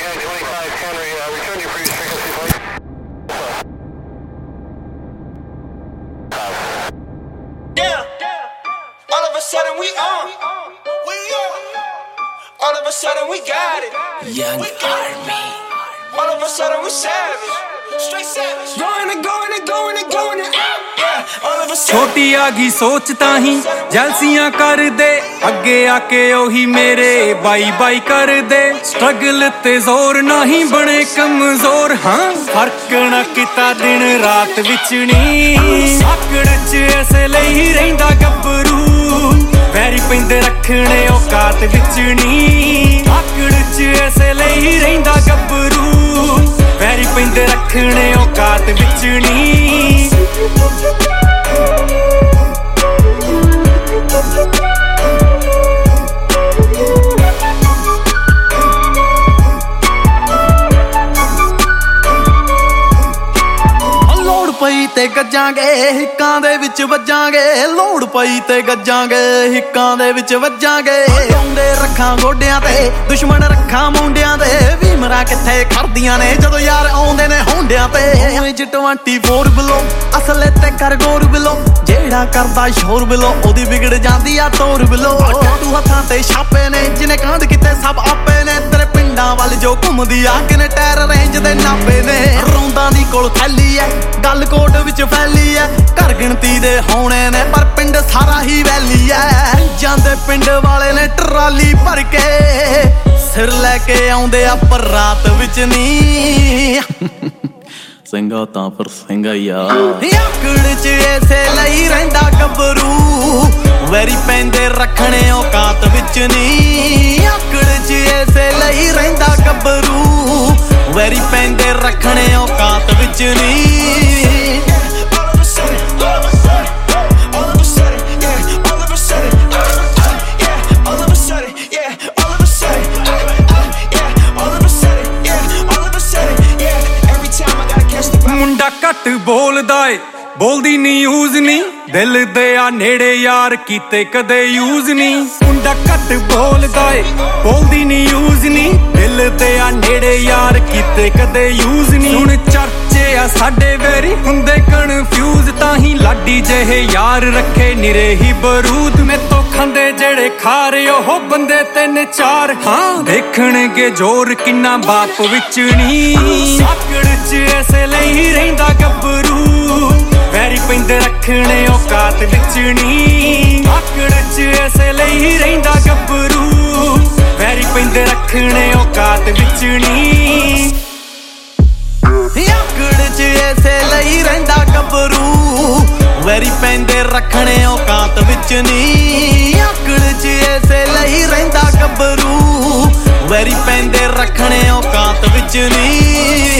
All of a sudden we on. All of a sudden we got it. Young Army. All of a sudden we savage. Straight savage. Going and going and going and going and out. All of a sudden ਛੋਟੀ ਆ ਗਈ ਸੋਚ ਤਾਂ ਹੀ ਜਲਸੀਆਂ ਕਰਦੇ ਅੱਗੇ ਆ ਕੇ ਉਹੀ ਮੇਰੇ ਬਾਈ ਬਾਈ ਕਰਦੇ ਸਟਰਗਲ ਤੇ ਜ਼ੋਰ ਨਹੀਂ ਬਣੇ ਕਮਜ਼ੋਰ ਹਾਂ ਫਰਕ ਨਾ ਕੀਤਾ ਦਿਨ ਰਾਤ ਵਿੱਚ ਨਹੀਂ ਆਕੜ ਚ ਐਸੇ ਲਈ ਰਹਿੰਦਾ ਗੱਭਰੂ ਵੈਰੀ ਪੈਂਦੇ ਰੱਖਣੇ ਔਕਾਤ ਵਿੱਚ ਨਹੀਂ ਆਕੜ ਚ ਐਸੇ ਲਈ ਰਹਿੰਦਾ ਗੱਭਰੂ ਵੈਰੀ ਪੈਂਦੇ ਰੱਖਣੇ ਔਕਾਤ ਵਿੱਚ ਨਹੀਂ ਲੋੜ ਪਈ ਤੇ ਗੱਜਾਂਗੇ ਹਿੱਕਾਂ ਦੇ ਵਿੱਚ ਵੱਜਾਂਗੇ ਲੋੜ ਪਈ ਤੇ ਗੱਜਾਂਗੇ ਹਿੱਕਾਂ ਦੇ ਵਿੱਚ ਵੱਜਾਂਗੇ ਆਉਂਦੇ ਰੱਖਾਂ ਗੋਡਿਆਂ ਤੇ ਦੁਸ਼ਮਣ ਰੱਖਾਂ ਮੁੰਡਿਆਂ ਦੇ ਵੀ ਮਰਾਂ ਕਿੱਥੇ ਖੜਦੀਆਂ ਨੇ ਜਦੋਂ ਯਾਰ ਆਉਂਦੇ ਨੇ ਹੁੰਡਿਆਂ ਤੇ J24 ਬਿਲੋ ਅਸਲੇ ਤੇ ਕਰ ਗੌਰ ਬਿਲੋ ਜਿਹੜਾ ਕਰਦਾ ਸ਼ੋਰ ਬਿਲੋ ਉਹਦੀ ਵਿਗੜ ਜਾਂਦੀ ਆ ਤੋਰ ਬਿਲੋ ਤੂੰ ਹੱਥਾਂ ਤੇ ਛਾਪੇ ਨੇ ਜਿਹਨੇ ਕਾਂਡ ਕੀਤੇ ਸਭ ਆਪੇ ਨੇ ਤੇਰੇ ਪਿੰਡਾਂ ਵੱਲ ਜੋ ਘੁੰਮਦੀ ਆ ਕਿਨੇ ਟਾਇਰ ਰੇਂਜ ਦੇ ਨਾਪੇ ਨੇ ਰੌਂਦਾਂ ਦੀ ਕੋਲ ਥੈਲੀ ਐ ਗੱਲ ਕੋਟ ਵਿੱਚ ਫੈਲੀ ਐ ਘਰ ਗਿਣਤੀ ਦੇ ਹੋਣੇ ਨੇ ਪਰ ਪਿੰਡ ਸਾਰਾ ਹੀ ਵੈਲੀ ਐ ਜਾਂਦੇ ਪਿੰਡ ਵਾਲੇ ਨੇ ਟਰਾਲੀ ਭਰ ਕੇ ਸਿਰ ਲੈ ਕੇ ਆਉਂਦੇ ਆ ਪਰ ਰਾਤ ਵਿੱਚ ਨਹੀਂ ਸਿੰਘਾ ਤਾਂ ਪਰ ਸਿੰਘਾ ਯਾਰ ਆਕੜ ਚ ਐਸੇ ਲਈ ਰਹਿੰਦਾ ਗੱਭਰੂ ਵੈਰੀ ਪੈਂਦੇ ਰੱਖਣੇ ਔਕਾਤ ਵਿੱਚ ਨਹੀਂ ਆਕੜ ਚ ਐਸੇ ਲਈ ਰਹਿੰਦਾ ਗੱਭਰੂ ਵੈਰੀ ਪੈਂਦੇ ਰੱਖਣੇ ਔਕਾਤ ਵਿੱਚ ਨਹੀਂ ਮੁੰਡਾ ਘੱਟ ਬੋਲਦਾ ਏ ਬੋਲਦੀ ਨਿਊਜ਼ ਨਹੀਂ ਦਿਲ ਦੇ ਆ ਨੇੜੇ ਯਾਰ ਕੀਤੇ ਕਦੇ ਯੂਜ਼ ਨਹੀਂ ਮੁੰਡਾ ਘੱਟ ਬੋਲਦਾ ਏ ਬੋਲਦੀ ਨਿਊਜ਼ ਨਹੀਂ ਦਿਲ ਦੇ ਆ ਨੇੜੇ ਯਾਰ ਕੀਤੇ ਕਦੇ ਯੂਜ਼ ਨਹੀਂ ਹੁਣ ਚਰਚੇ ਆ ਸਾਡੇ ਵੈਰੀ ਹੁੰਦੇ ਕਨਫਿਊਜ਼ ਤਾਂ ਹੀ ਲਾਡੀ ਜਿਹੇ ਯਾਰ ਰੱਖੇ ਨਿਰੇ ਹੀ ਬਰੂਦ ਮੇਤੋਂ ਖਾਂਦੇ ਜਿਹੜੇ ਖਾ ਰਹੇ ਉਹ ਬੰਦੇ ਤਿੰਨ ਚਾਰ ਹਾਂ ਦੇਖਣਗੇ ਜ਼ੋਰ ਕਿੰਨਾ ਬਾਪ ਵਿੱਚ ਨਹੀਂ ਆਕੜ ਚ ਐਸੇ ਲਈ ਰਹਿੰਦਾ ਗੱਭਰੂ ਵੈਰੀ ਪੈਂਦੇ ਰੱਖਣੇ ਔਕਾਤ ਵਿੱਚ ਨਹੀਂ ਆਕੜ ਚ ਐਸੇ ਲਈ ਰਹਿੰਦਾ ਗੱਭਰੂ ਵੈਰੀ ਪੈਂਦੇ ਰੱਖਣੇ ਔਕਾਤ ਵਿੱਚ ਨਹੀਂ ਆਕੜ ਚ ਐਸੇ ਲਈ ਰਹਿੰਦਾ ਗੱਭਰੂ ਵੈਰੀ ਪੈਂਦੇ ਰੱਖਣੇ ਔਕਾਤ ਵਿੱਚ ਨਹੀਂ ਆਕੜ ਚ ਐਸੇ ਲਈ ਰਹਿੰਦਾ ਗੱਭਰੂ ਵੈਰੀ ਪੈਂਦੇ ਰੱਖਣੇ ਔਕਾਤ ਵਿੱਚ ਨਹੀਂ